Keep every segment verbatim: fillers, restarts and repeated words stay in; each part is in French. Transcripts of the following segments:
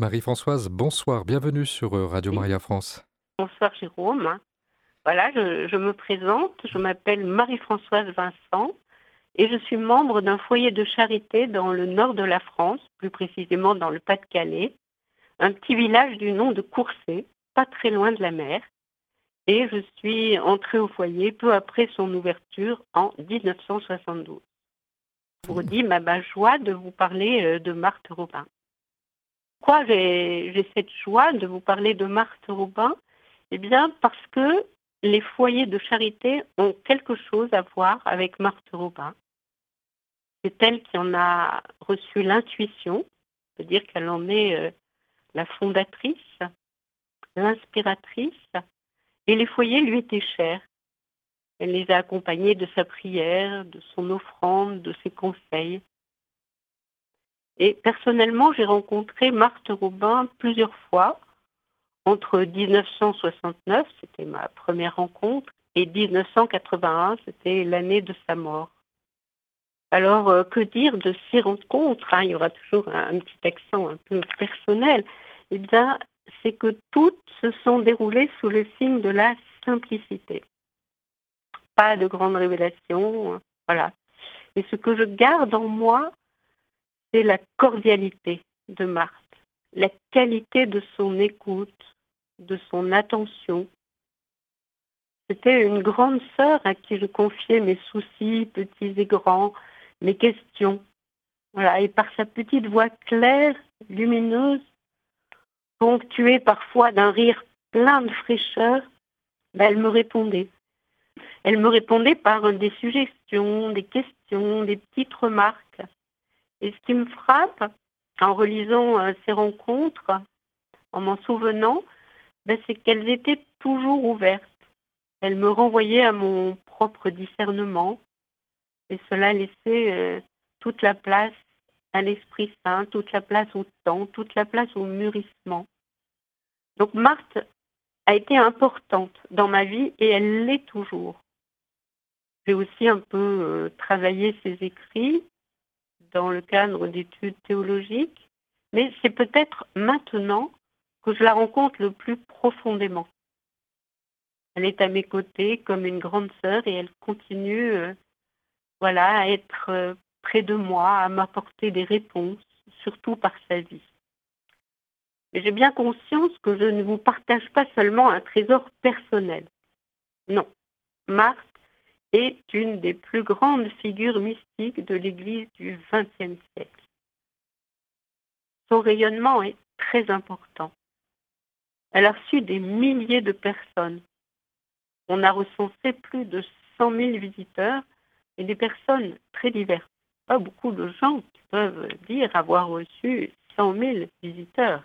Marie-Françoise, bonsoir, bienvenue sur euh, Radio Oui, Maria France. bonsoir Jérôme. Voilà, je, je me présente, je m'appelle Marie-Françoise Vincent et je suis membre d'un foyer de charité dans le nord de la France, plus précisément dans le Pas-de-Calais, un petit village du nom de Courcey, pas très loin de la mer. Et je suis entrée au foyer peu après son ouverture en dix-neuf cent soixante-douze. Je vous dis ma, ma joie de vous parler euh, de Marthe Robin. Pourquoi j'ai j'ai cette joie de vous parler de Marthe Robin? Eh bien, parce que les foyers de charité ont quelque chose à voir avec Marthe Robin. C'est elle qui en a reçu l'intuition, c'est-à-dire qu'elle en est euh, la fondatrice, l'inspiratrice, et les foyers lui étaient chers. Elle les a accompagnés de sa prière, de son offrande, de ses conseils. Et personnellement, j'ai rencontré Marthe Robin plusieurs fois, entre dix-neuf cent soixante-neuf, c'était ma première rencontre, et dix-neuf cent quatre-vingt-un, c'était l'année de sa mort. Alors, euh, que dire de ces rencontres, hein, il y aura toujours un, un petit accent un peu personnel. Eh bien, c'est que toutes se sont déroulées sous le signe de la simplicité. Pas de grandes révélations, voilà. Et ce que je garde en moi, c'est la cordialité de Marthe, la qualité de son écoute, de son attention. C'était une grande sœur à qui je confiais mes soucis, petits et grands, mes questions. Voilà. Et par sa petite voix claire, lumineuse, ponctuée parfois d'un rire plein de fraîcheur, ben, elle me répondait. Elle me répondait par des suggestions, des questions, des petites remarques. Et ce qui me frappe, en relisant euh, ces rencontres, en m'en souvenant, ben, c'est qu'elles étaient toujours ouvertes. Elle me renvoyait à mon propre discernement et cela laissait euh, toute la place à l'Esprit Saint, toute la place au temps, toute la place au mûrissement. Donc Marthe a été importante dans ma vie et elle l'est toujours. J'ai aussi un peu euh, travaillé ses écrits dans le cadre d'études théologiques, mais c'est peut-être maintenant que je la rencontre le plus profondément. Elle est à mes côtés comme une grande sœur et elle continue euh, voilà, à être euh, près de moi, à m'apporter des réponses, surtout par sa vie. Et j'ai bien conscience que je ne vous partage pas seulement un trésor personnel. Non, Marthe est une des plus grandes figures mystiques de l'Église du vingtième siècle. Son rayonnement est très important. Elle a reçu des milliers de personnes. On a recensé plus de cent mille visiteurs et des personnes très diverses. Pas beaucoup de gens qui peuvent dire avoir reçu cent mille visiteurs.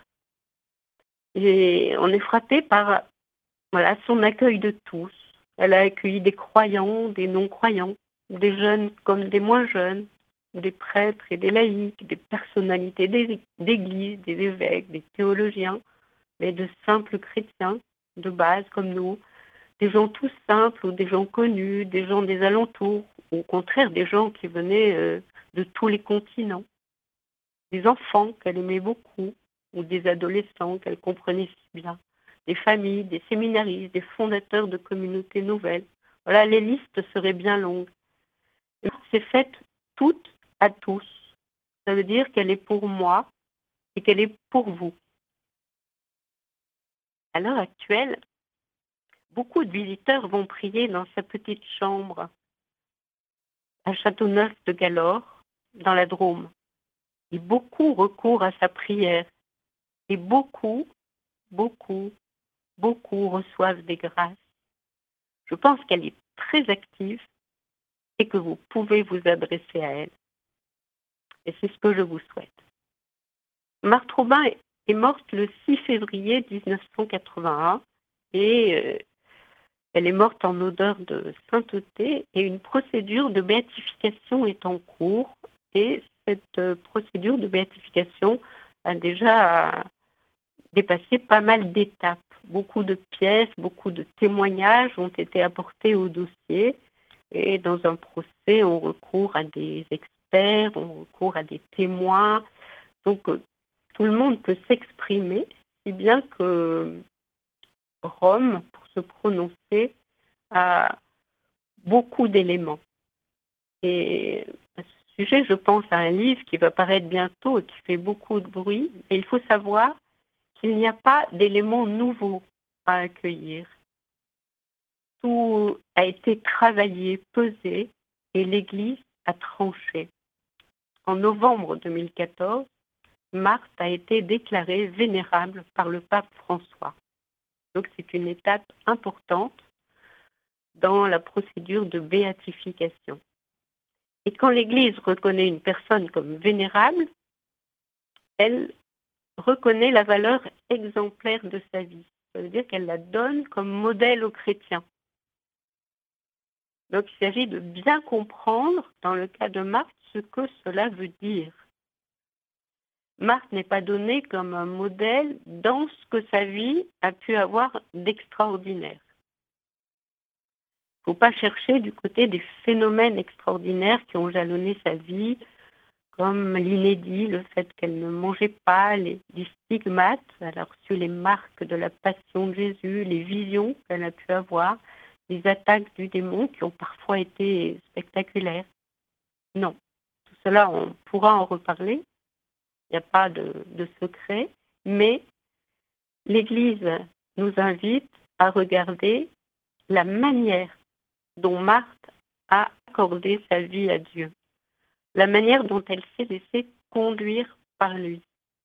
Et on est frappé par voilà, son accueil de tous. Elle a accueilli des croyants, des non-croyants, des jeunes comme des moins jeunes, des prêtres et des laïcs, des personnalités d'église, des évêques, des théologiens, mais de simples chrétiens de base comme nous, des gens tout simples ou des gens connus, des gens des alentours, ou au contraire des gens qui venaient euh, de tous les continents, des enfants qu'elle aimait beaucoup, ou des adolescents qu'elle comprenait si bien, des familles, des séminaristes, des fondateurs de communautés nouvelles. Voilà, les listes seraient bien longues. C'est faite toute à tous. Ça veut dire qu'elle est pour moi et qu'elle est pour vous. À l'heure actuelle, beaucoup de visiteurs vont prier dans sa petite chambre à Châteauneuf de Galore, dans la Drôme. Et beaucoup recourent à sa prière. Et beaucoup, beaucoup, beaucoup reçoivent des grâces. Je pense qu'elle est très active et que vous pouvez vous adresser à elle. Et c'est ce que je vous souhaite. Marthe Robin est morte le six février dix-neuf cent quatre-vingt-un et euh, elle est morte en odeur de sainteté et une procédure de béatification est en cours et cette euh, procédure de béatification a déjà dépassé pas mal d'étapes. Beaucoup de pièces, beaucoup de témoignages ont été apportés au dossier et dans un procès, on recourt à des experts, on recourt à des témoins. Donc, tout le monde peut s'exprimer, si bien que Rome, pour se prononcer, a beaucoup d'éléments. Et à ce sujet, je pense à un livre qui va paraître bientôt et qui fait beaucoup de bruit. Et il faut savoir qu'il n'y a pas d'éléments nouveaux à accueillir. Tout a été travaillé, pesé, et l'Église a tranché. En novembre deux mille quatorze, Marthe a été déclarée vénérable par le pape François. Donc c'est une étape importante dans la procédure de béatification. Et quand l'Église reconnaît une personne comme vénérable, elle reconnaît la valeur exemplaire de sa vie. Ça veut dire qu'elle la donne comme modèle aux chrétiens. Donc il s'agit de bien comprendre, dans le cas de Marthe, ce que cela veut dire. Marthe n'est pas donnée comme un modèle dans ce que sa vie a pu avoir d'extraordinaire. Il ne faut pas chercher du côté des phénomènes extraordinaires qui ont jalonné sa vie, comme l'inédit, le fait qu'elle ne mangeait pas, les, les stigmates, elle a reçu les marques de la passion de Jésus, les visions qu'elle a pu avoir, les attaques du démon qui ont parfois été spectaculaires. Non, tout cela, on pourra en reparler. Il n'y a pas de, de secret, mais l'Église nous invite à regarder la manière dont Marthe a accordé sa vie à Dieu, la manière dont elle s'est laissée conduire par lui,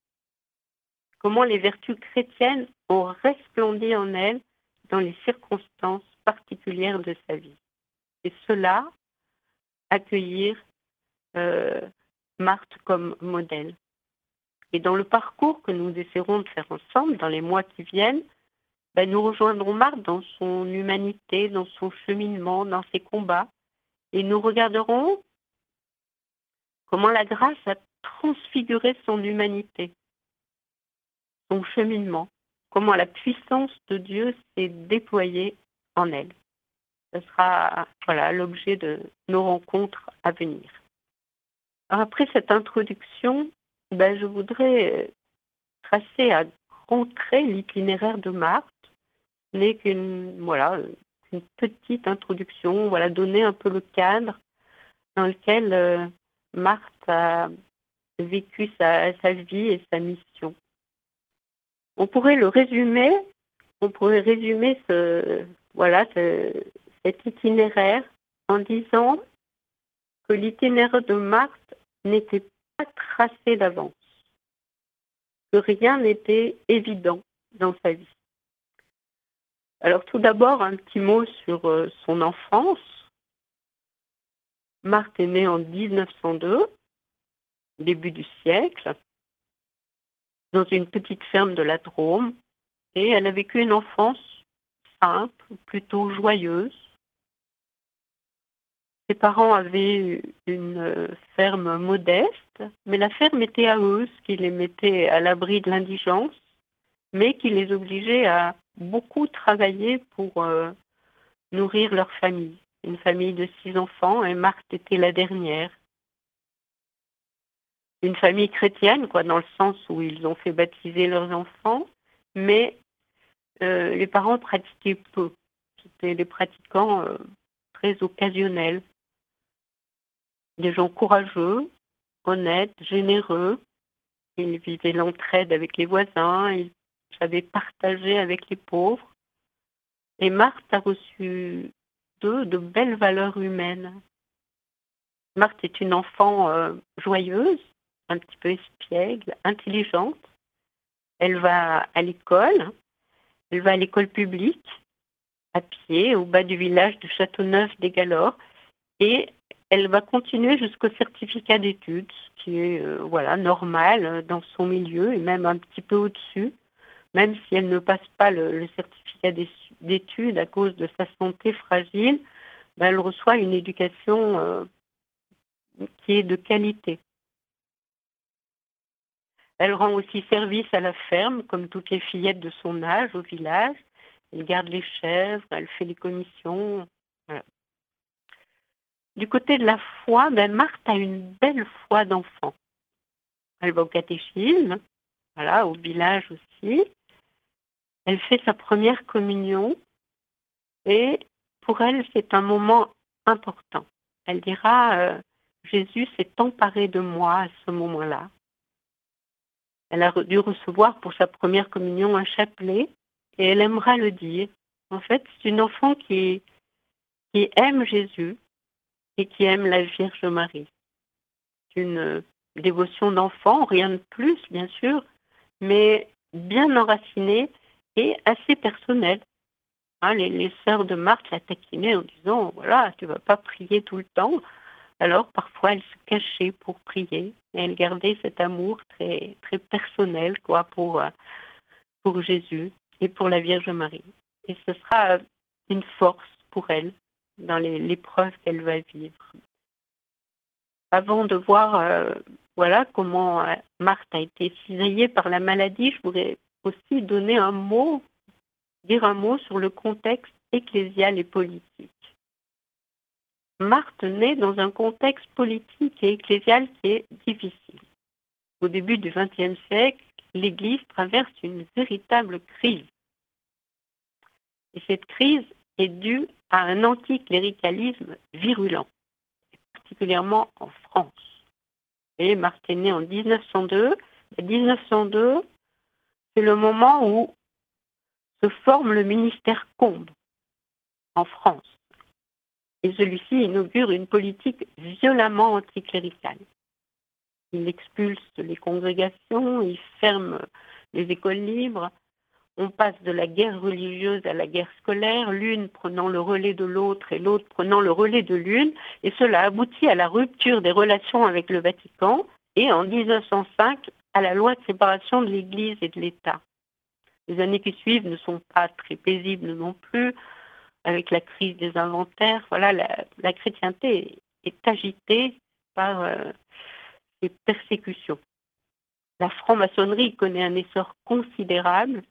comment les vertus chrétiennes ont resplendi en elle dans les circonstances particulières de sa vie. Et cela, accueillir euh, Marthe comme modèle. Et dans le parcours que nous essaierons de faire ensemble dans les mois qui viennent, ben nous rejoindrons Marthe dans son humanité, dans son cheminement, dans ses combats. Et nous regarderons comment la grâce a transfiguré son humanité, son cheminement, comment la puissance de Dieu s'est déployée en elle. Ce sera voilà, l'objet de nos rencontres à venir. Alors, après cette introduction, ben, je voudrais tracer à grands traits l'itinéraire de Marthe. Ce n'est qu'une voilà, une petite introduction, voilà, donner un peu le cadre dans lequel euh, Marthe a vécu sa, sa vie et sa mission. On pourrait le résumer, on pourrait résumer ce, voilà, ce, cet itinéraire en disant que l'itinéraire de Marthe n'était pas tracé d'avance, que rien n'était évident dans sa vie. Alors tout d'abord, un petit mot sur euh, son enfance. Marthe est née en dix-neuf cent deux, début du siècle, dans une petite ferme de la Drôme, et elle a vécu une enfance simple, plutôt joyeuse. Ses parents avaient une ferme modeste, mais la ferme était à eux, ce qui les mettait à l'abri de l'indigence, mais qui les obligeait à beaucoup travailler pour euh, nourrir leur famille. Une famille de six enfants, et Marthe était la dernière. Une famille chrétienne, quoi, dans le sens où ils ont fait baptiser leurs enfants, mais euh, les parents pratiquaient peu. C'était des pratiquants euh, très occasionnels. Des gens courageux, honnêtes, généreux. Ils vivaient l'entraide avec les voisins, ils savaient partager avec les pauvres. Et Marthe a reçu d'eux de belles valeurs humaines. Marthe est une enfant euh, joyeuse, un petit peu espiègle, intelligente. Elle va à l'école, elle va à l'école publique, à pied, au bas du village de Châteauneuf-des-Galores, et elle va continuer jusqu'au certificat d'études, ce qui est euh, voilà, normal dans son milieu, et même un petit peu au-dessus, même si elle ne passe pas le, le certificat d'études à cause de sa santé fragile, ben elle reçoit une éducation euh, qui est de qualité. Elle rend aussi service à la ferme, comme toutes les fillettes de son âge au village. Elle garde les chèvres, elle fait les commissions. Voilà. Du côté de la foi, ben Marthe a une belle foi d'enfant. Elle va au catéchisme, voilà, au village aussi. Elle fait sa première communion et pour elle, c'est un moment important. Elle dira, euh, Jésus s'est emparé de moi à ce moment-là. Elle a dû recevoir pour sa première communion un chapelet et elle aimera le dire. En fait, c'est une enfant qui, qui aime Jésus et qui aime la Vierge Marie. C'est une dévotion d'enfant, rien de plus, bien sûr, mais bien enracinée et assez personnelle. Hein, les, les sœurs de Marthe la taquinaient en disant, voilà, tu ne vas pas prier tout le temps. Alors, parfois, elle se cachait pour prier et elle gardait cet amour très, très personnel, quoi, pour, pour Jésus et pour la Vierge Marie. Et ce sera une force pour elle dans les, l'épreuve qu'elle va vivre. Avant de voir euh, voilà, comment euh, Marthe a été cisaillée par la maladie, je voudrais aussi donner un mot, dire un mot sur le contexte ecclésial et politique. Marthe naît dans un contexte politique et ecclésial qui est difficile. Au début du vingtième siècle, l'Église traverse une véritable crise. Et cette crise est due à un anticléricalisme virulent, particulièrement en France. Et Marthe est née en dix-neuf cent deux. Et dix-neuf cent deux, c'est le moment où se forme le ministère Combes en France. Et celui-ci inaugure une politique violemment anticléricale. Il expulse les congrégations, il ferme les écoles libres. On passe de la guerre religieuse à la guerre scolaire, l'une prenant le relais de l'autre et l'autre prenant le relais de l'une, et cela aboutit à la rupture des relations avec le Vatican et en dix-neuf cent cinq à la loi de séparation de l'Église et de l'État. Les années qui suivent ne sont pas très paisibles non plus, avec la crise des inventaires. Voilà, la, la chrétienté est agitée par euh, ces persécutions. La franc-maçonnerie connaît un essor considérable.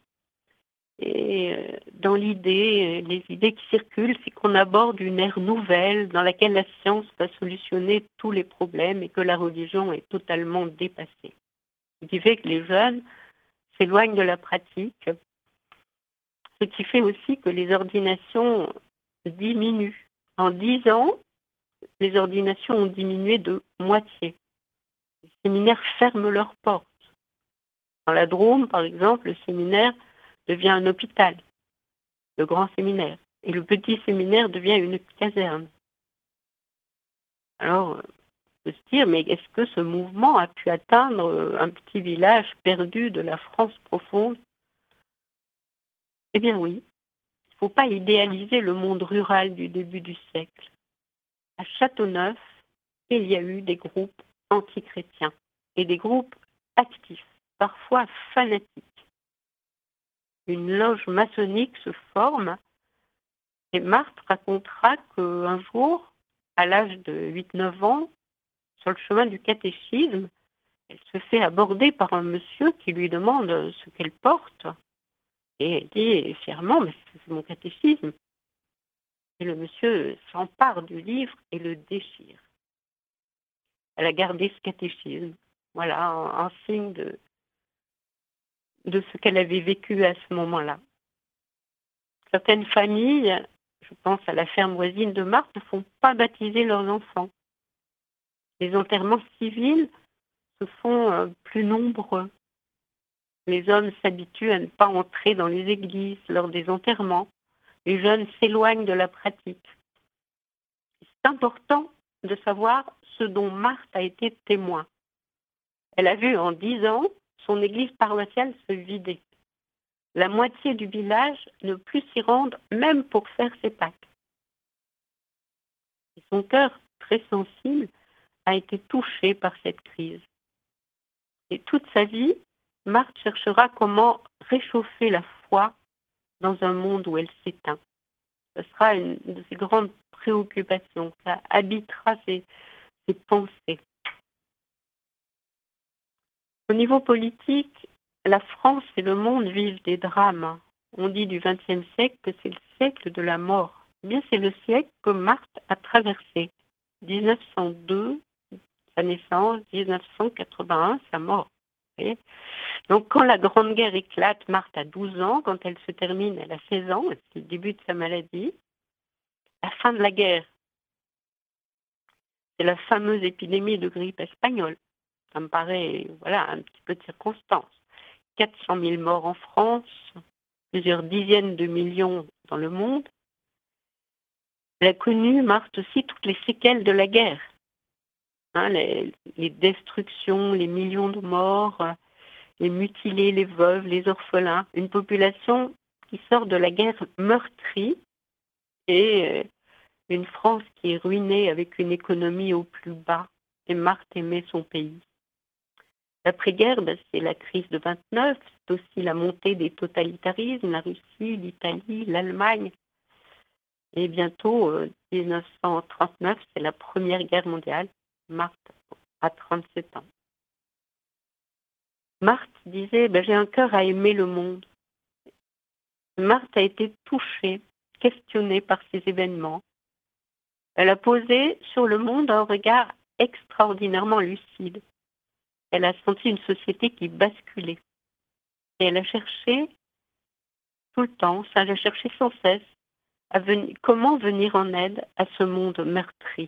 Et dans l'idée, les idées qui circulent, c'est qu'on aborde une ère nouvelle dans laquelle la science va solutionner tous les problèmes et que la religion est totalement dépassée. Ce qui fait que les jeunes s'éloignent de la pratique, ce qui fait aussi que les ordinations diminuent. En dix ans, les ordinations ont diminué de moitié. Les séminaires ferment leurs portes. Dans la Drôme, par exemple, le séminaire devient un hôpital, le grand séminaire, et le petit séminaire devient une caserne. Alors, on peut se dire, mais est-ce que ce mouvement a pu atteindre un petit village perdu de la France profonde? Eh bien oui, il ne faut pas idéaliser le monde rural du début du siècle. À Châteauneuf, il y a eu des groupes antichrétiens et des groupes actifs, parfois fanatiques. Une loge maçonnique se forme et Marthe racontera qu'un jour, à l'âge de huit neuf ans, sur le chemin du catéchisme, elle se fait aborder par un monsieur qui lui demande ce qu'elle porte. Et elle dit fièrement, mais c'est mon catéchisme. Et le monsieur s'empare du livre et le déchire. Elle a gardé ce catéchisme, voilà, un, un signe de, de ce qu'elle avait vécu à ce moment-là. Certaines familles, je pense à la ferme voisine de Marthe, ne font pas baptiser leurs enfants. Les enterrements civils se font euh, plus nombreux. Les hommes s'habituent à ne pas entrer dans les églises lors des enterrements. Les jeunes s'éloignent de la pratique. C'est important de savoir ce dont Marthe a été témoin. Elle a vu en dix ans son église paroissiale se vider. La moitié du village ne plus s'y rendre, même pour faire ses Pâques. Et son cœur, très sensible, a été touché par cette crise. Et toute sa vie, Marthe cherchera comment réchauffer la foi dans un monde où elle s'éteint. Ce sera une de ses grandes préoccupations. Ça habitera ses, ses pensées. Au niveau politique, la France et le monde vivent des drames. On dit du vingtième siècle que c'est le siècle de la mort. Eh bien, c'est le siècle que Marthe a traversé. dix-neuf cent deux, sa naissance, dix-neuf cent quatre-vingt-un, sa mort. Vous voyez? Donc quand la Grande Guerre éclate, Marthe a douze ans. Quand elle se termine, elle a seize ans. C'est le début de sa maladie. La fin de la guerre, c'est la fameuse épidémie de grippe espagnole. Ça me paraît, voilà, un petit peu de circonstance. quatre cent mille morts en France, plusieurs dizaines de millions dans le monde. Elle a connu, Marthe aussi, toutes les séquelles de la guerre. Hein, les, les destructions, les millions de morts, les mutilés, les veuves, les orphelins. Une population qui sort de la guerre meurtrie et une France qui est ruinée avec une économie au plus bas. Et Marthe aimait son pays. L'après-guerre, ben, c'est la crise de vingt-neuf, c'est aussi la montée des totalitarismes, la Russie, l'Italie, l'Allemagne. Et bientôt, euh, dix-neuf cent trente-neuf, c'est la Première Guerre mondiale. Marthe a trente-sept ans. Marthe disait, ben, j'ai un cœur à aimer le monde. Marthe a été touchée, questionnée par ces événements. Elle a posé sur le monde un regard extraordinairement lucide. Elle a senti une société qui basculait. Et elle a cherché tout le temps, ça, elle a cherché sans cesse à venir, comment venir en aide à ce monde meurtri.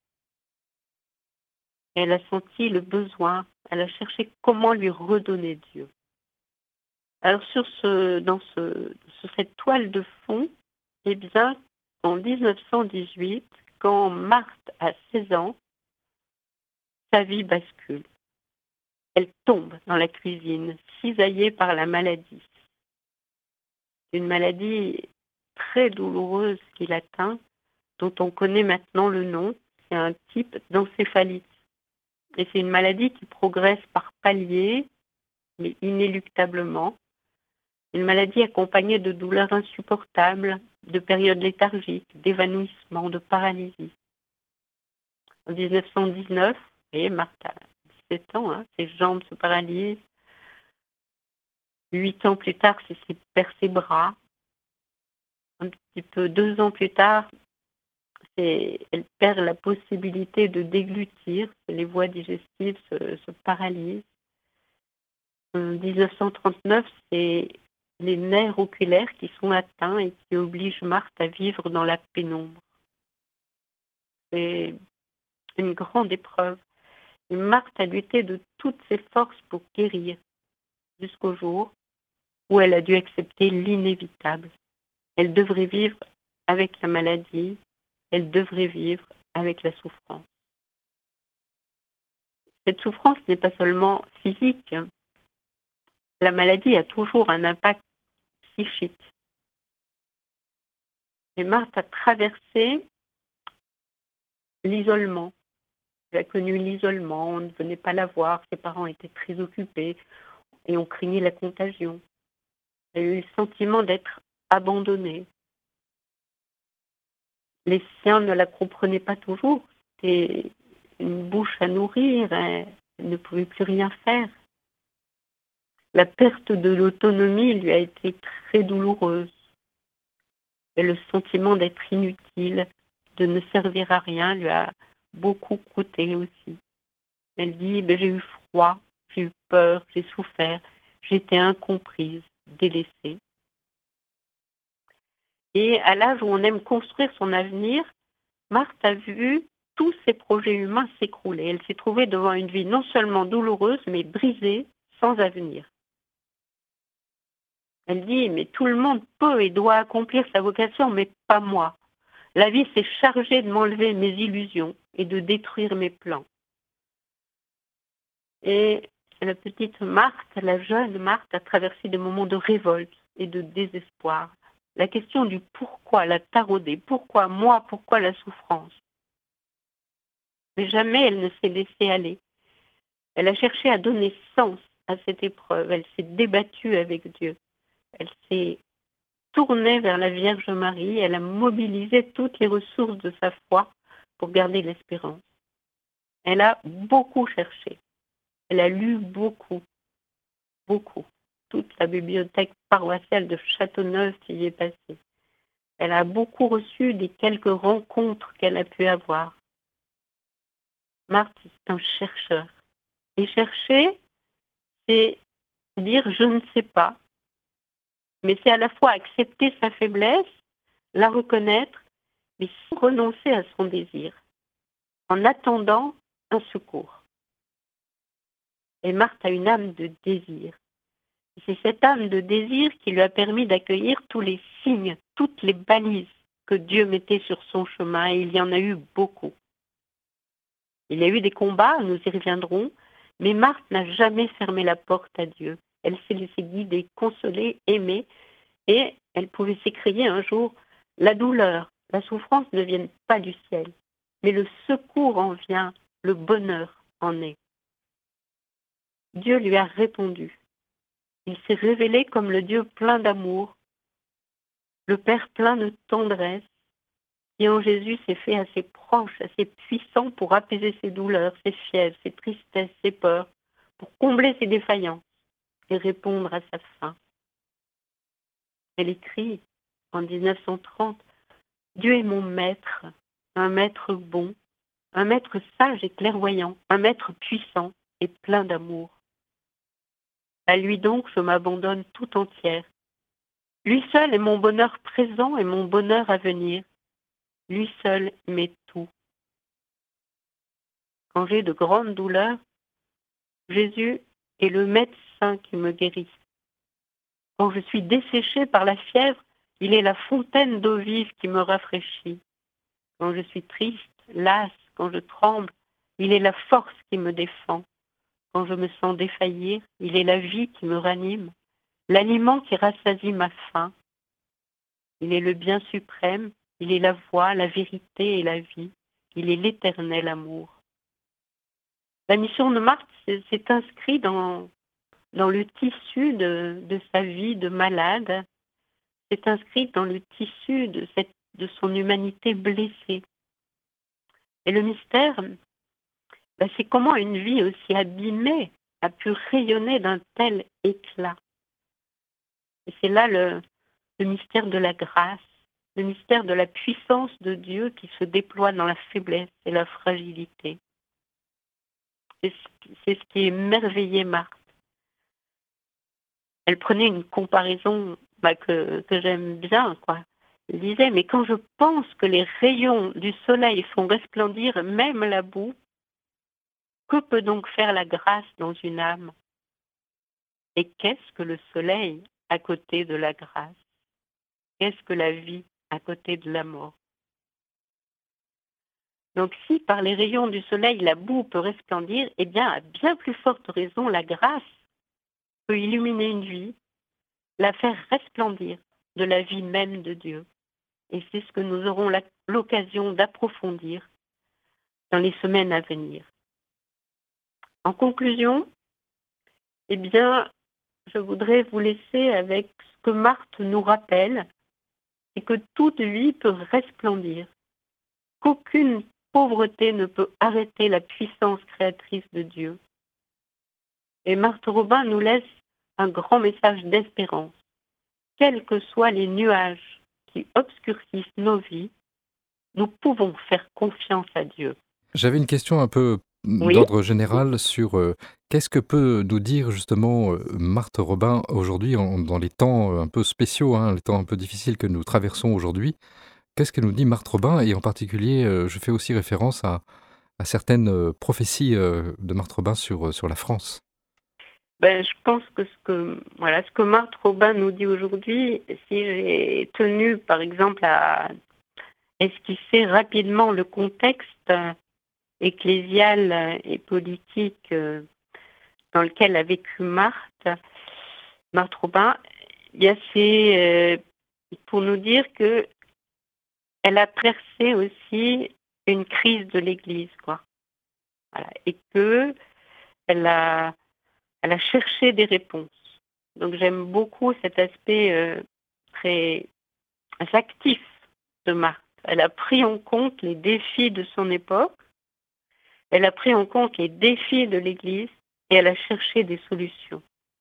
Et elle a senti le besoin, elle a cherché comment lui redonner Dieu. Alors sur, ce, dans ce, sur cette toile de fond, eh bien, en dix-neuf cent dix-huit, quand Marthe a seize ans, sa vie bascule. Elle tombe dans la cuisine, cisaillée par la maladie. Une maladie très douloureuse qui l'atteint, dont on connaît maintenant le nom, c'est un type d'encéphalite. Et c'est une maladie qui progresse par paliers, mais inéluctablement. Une maladie accompagnée de douleurs insupportables, de périodes léthargiques, d'évanouissement, de paralysie. En dix-neuf cent dix-neuf, et Marthe a dix-sept ans, hein, ses jambes se paralysent. Huit ans plus tard, c'est ses, perd ses bras. Un petit peu, deux ans plus tard, c'est, elle perd la possibilité de déglutir. Les voies digestives se, se paralysent. En dix-neuf cent trente-neuf, c'est les nerfs oculaires qui sont atteints et qui obligent Marthe à vivre dans la pénombre. C'est une grande épreuve. Et Marthe a lutté de toutes ses forces pour guérir, jusqu'au jour où elle a dû accepter l'inévitable. Elle devrait vivre avec la maladie, elle devrait vivre avec la souffrance. Cette souffrance n'est pas seulement physique. La maladie a toujours un impact psychique. Et Marthe a traversé l'isolement. Elle a connu l'isolement, on ne venait pas la voir, ses parents étaient très occupés et on craignait la contagion. Elle a eu le sentiment d'être abandonnée. Les siens ne la comprenaient pas toujours. C'était une bouche à nourrir, elle ne pouvait plus rien faire. La perte de l'autonomie lui a été très douloureuse. Et le sentiment d'être inutile, de ne servir à rien, lui a beaucoup coûté aussi. Elle dit, ben, j'ai eu froid, j'ai eu peur, j'ai souffert, j'étais incomprise, délaissée. Et à l'âge où on aime construire son avenir, Marthe a vu tous ses projets humains s'écrouler. Elle s'est trouvée devant une vie non seulement douloureuse, mais brisée, sans avenir. Elle dit, mais tout le monde peut et doit accomplir sa vocation, mais pas moi. La vie s'est chargée de m'enlever mes illusions et de détruire mes plans. Et la petite Marthe, la jeune Marthe, a traversé des moments de révolte et de désespoir. La question du pourquoi l'a taraudée. Pourquoi moi? Pourquoi la souffrance? Mais jamais elle ne s'est laissée aller. Elle a cherché à donner sens à cette épreuve. Elle s'est débattue avec Dieu. Elle s'est tournée vers la Vierge Marie. Elle a mobilisé toutes les ressources de sa foi pour garder l'espérance. Elle a beaucoup cherché. Elle a lu beaucoup, beaucoup. Toute la bibliothèque paroissiale de Châteauneuf y est passée. Elle a beaucoup reçu des quelques rencontres qu'elle a pu avoir. Marthe est un chercheur. Et chercher, c'est dire je ne sais pas, mais c'est à la fois accepter sa faiblesse, la reconnaître, mais sans renoncer à son désir, en attendant un secours. Et Marthe a une âme de désir. Et c'est cette âme de désir qui lui a permis d'accueillir tous les signes, toutes les balises que Dieu mettait sur son chemin, et il y en a eu beaucoup. Il y a eu des combats, nous y reviendrons, mais Marthe n'a jamais fermé la porte à Dieu. Elle s'est laissée guider, consoler, aimer, et elle pouvait s'écrier un jour, la douleur, la souffrance ne viennent pas du ciel, mais le secours en vient, le bonheur en est. Dieu lui a répondu. Il s'est révélé comme le Dieu plein d'amour, le Père plein de tendresse, qui en Jésus s'est fait assez proche, assez puissant pour apaiser ses douleurs, ses fièvres, ses tristesses, ses peurs, pour combler ses défaillances et répondre à sa faim. Elle écrit en dix-neuf cent trente, « Dieu est mon maître, un maître bon, un maître sage et clairvoyant, un maître puissant et plein d'amour. À lui donc je m'abandonne tout entière. Lui seul est mon bonheur présent et mon bonheur à venir. Lui seul m'est tout. Quand j'ai de grandes douleurs, Jésus est le médecin qui me guérit. Quand je suis desséchée par la fièvre, il est la fontaine d'eau vive qui me rafraîchit. Quand je suis triste, lasse, quand je tremble, il est la force qui me défend. Quand je me sens défaillir, il est la vie qui me ranime, l'aliment qui rassasie ma faim. Il est le bien suprême, il est la voie, la vérité et la vie. Il est l'éternel amour. » La mission de Marthe s'est inscrite dans, dans le tissu de, de sa vie de malade, s'est inscrite dans le tissu de, cette, de son humanité blessée. Et le mystère, ben c'est comment une vie aussi abîmée a pu rayonner d'un tel éclat. Et c'est là le, le mystère de la grâce, le mystère de la puissance de Dieu qui se déploie dans la faiblesse et la fragilité. C'est ce, c'est ce qui émerveillait Marthe. Elle prenait une comparaison bah, que, que j'aime bien, quoi. Elle disait, mais quand je pense que les rayons du soleil font resplendir même la boue, que peut donc faire la grâce dans une âme? Et qu'est-ce que le soleil à côté de la grâce? Qu'est-ce que la vie à côté de la mort? Donc si par les rayons du soleil la boue peut resplendir, eh bien à bien plus forte raison la grâce peut illuminer une vie, la faire resplendir de la vie même de Dieu. Et c'est ce que nous aurons la, l'occasion d'approfondir dans les semaines à venir. En conclusion, eh bien, je voudrais vous laisser avec ce que Marthe nous rappelle, c'est que toute vie peut resplendir, qu'aucune pauvreté ne peut arrêter la puissance créatrice de Dieu. Et Marthe Robin nous laisse un grand message d'espérance. Quels que soient les nuages qui obscurcissent nos vies, nous pouvons faire confiance à Dieu. J'avais une question un peu Oui. d'ordre général sur euh, qu'est-ce que peut nous dire justement euh, Marthe Robin aujourd'hui en- dans les temps euh, un peu spéciaux, hein, les temps un peu difficiles que nous traversons aujourd'hui. Qu'est-ce que nous dit Marthe Robin? Et en particulier, euh, je fais aussi référence à, à certaines euh, prophéties euh, de Marthe Robin sur, euh, sur la France. Ben, je pense que ce que voilà ce que Marthe Robin nous dit aujourd'hui, si j'ai tenu par exemple à esquisser rapidement le contexte ecclésial et politique dans lequel a vécu Marthe, Marthe Robin, il y a c'est pour nous dire que elle a traversé aussi une crise de l'Église, quoi. Voilà, et que elle a elle a cherché des réponses. Donc j'aime beaucoup cet aspect euh, très actif de Marthe. Elle a pris en compte les défis de son époque, elle a pris en compte les défis de l'Église et elle a cherché des solutions.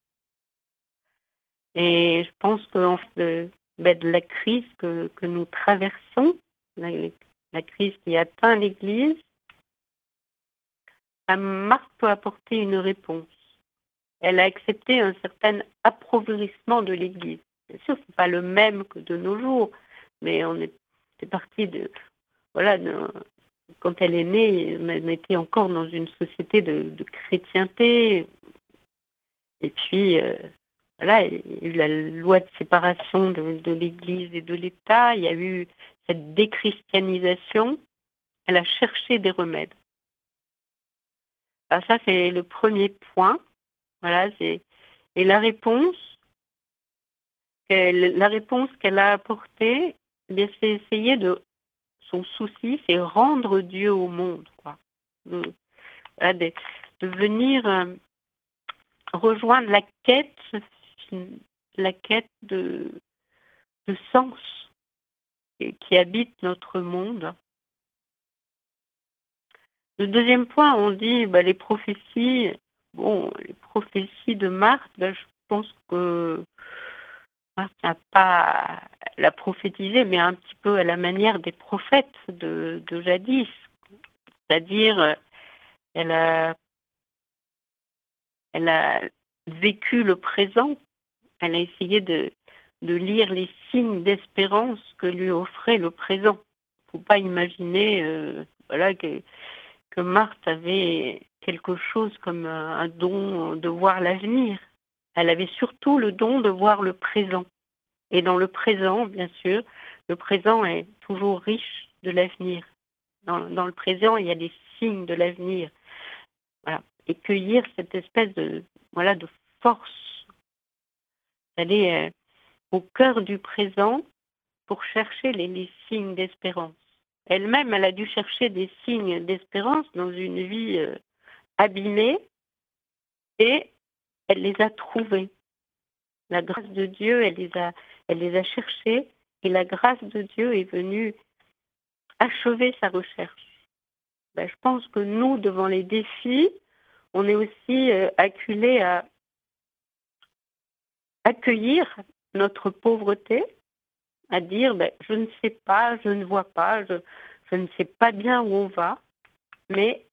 Et je pense que en fait, de, ben, de la crise que, que nous traversons, la, la crise qui atteint l'Église, Marthe peut apporter une réponse. elle a accepté un certain appauvrissement de l'Église. Bien sûr, c'est pas le même que de nos jours, mais on est c'est parti de voilà, de, quand elle est née, on était encore dans une société de, de chrétienté. Et puis, euh, voilà, il y a eu la loi de séparation de, de l'Église et de l'État. Il y a eu cette déchristianisation. Elle a cherché des remèdes. Alors ça, c'est le premier point. Voilà, c'est et la réponse, qu'elle- la réponse qu'elle a apportée, eh bien, c'est essayer de son souci, c'est rendre Dieu au monde, quoi. De, voilà, de, de venir euh, rejoindre la quête, la quête de, de sens qui, qui habite notre monde. Le deuxième point, on dit bah, les prophéties. Bon, les prophéties de Marthe, bah, je pense que Marthe n'a pas la prophétisé, mais un petit peu à la manière des prophètes de, de jadis. C'est-à-dire, elle a, elle a vécu le présent. Elle a essayé de, de lire les signes d'espérance que lui offrait le présent. Il ne faut pas imaginer euh, voilà, que, que Marthe avait quelque chose comme un, un don de voir l'avenir. Elle avait surtout le don de voir le présent. Et dans le présent, bien sûr, le présent est toujours riche de l'avenir. Dans, dans le présent, il y a des signes de l'avenir. Voilà. Et cueillir cette espèce de, voilà, de force, d'aller euh, au cœur du présent pour chercher les, les signes d'espérance. Elle-même, elle a dû chercher des signes d'espérance dans une vie euh, abîmée et elle les a trouvés. La grâce de Dieu, elle les a, elle les a cherchés et la grâce de Dieu est venue achever sa recherche. Ben, je pense que nous, devant les défis, on est aussi euh, acculés à accueillir notre pauvreté, à dire ben, je ne sais pas, je ne vois pas, je, je ne sais pas bien où on va, mais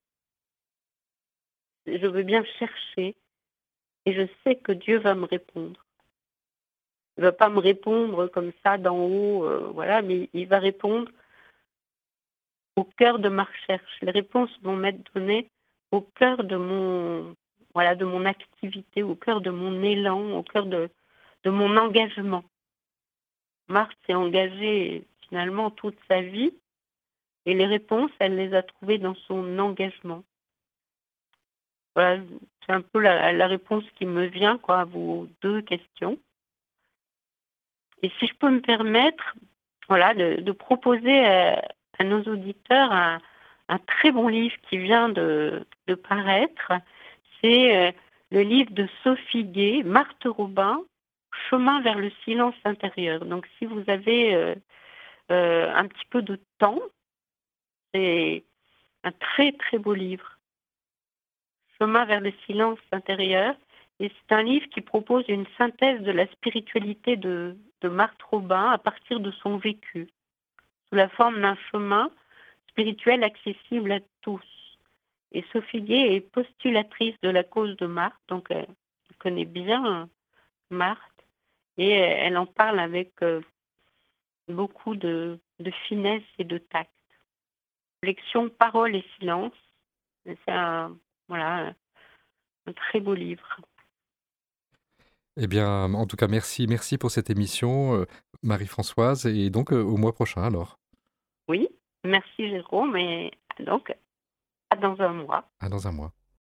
je veux bien chercher et je sais que Dieu va me répondre. Il ne va pas me répondre comme ça d'en haut, euh, voilà, mais il va répondre au cœur de ma recherche. Les réponses vont m'être données au cœur de mon, voilà, de mon activité, au cœur de mon élan, au cœur de, de mon engagement. Marthe s'est engagée finalement toute sa vie et les réponses, elle les a trouvées dans son engagement. Voilà, c'est un peu la, la réponse qui me vient quoi, à vos deux questions. Et si je peux me permettre voilà, de, de proposer à, à nos auditeurs un, un très bon livre qui vient de, de paraître, c'est euh, le livre de Sophie Gay, Marthe Robin, Chemin vers le silence intérieur. Donc si vous avez euh, euh, un petit peu de temps, c'est un très très beau livre. Chemin vers le silence intérieur. Et c'est un livre qui propose une synthèse de la spiritualité de, de Marthe Robin à partir de son vécu, sous la forme d'un chemin spirituel accessible à tous. Et Sophie Gay est postulatrice de la cause de Marthe, donc elle connaît bien Marthe, et elle en parle avec beaucoup de, de finesse et de tact. Collection Parole et silence, c'est un, voilà, un très beau livre. Eh bien, en tout cas, merci, merci pour cette émission, euh, Marie-Françoise, et donc euh, au mois prochain alors. Oui, merci Jérôme, et donc à dans un mois. À dans un mois.